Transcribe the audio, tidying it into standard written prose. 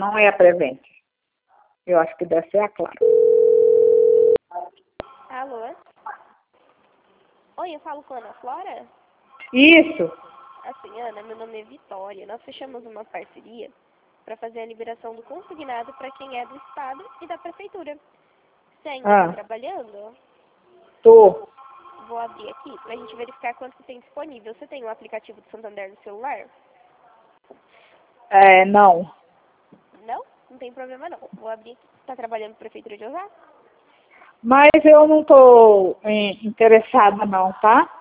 não é a Prevent. Eu acho que deve ser a Claro. Alô? Oi, eu falo com a Ana Flora? Isso. Assim, Ana, meu nome é Vitória. Nós fechamos uma parceria para fazer a liberação do consignado para quem é do Estado e da Prefeitura. Você ainda está trabalhando? Tô. Vou abrir aqui para a gente verificar quanto que tem disponível. Você tem o aplicativo do Santander no celular? Não. Não? Não tem problema não. Vou abrir aqui. Está trabalhando na Prefeitura de Osasco? Mas eu não tô interessada não, tá?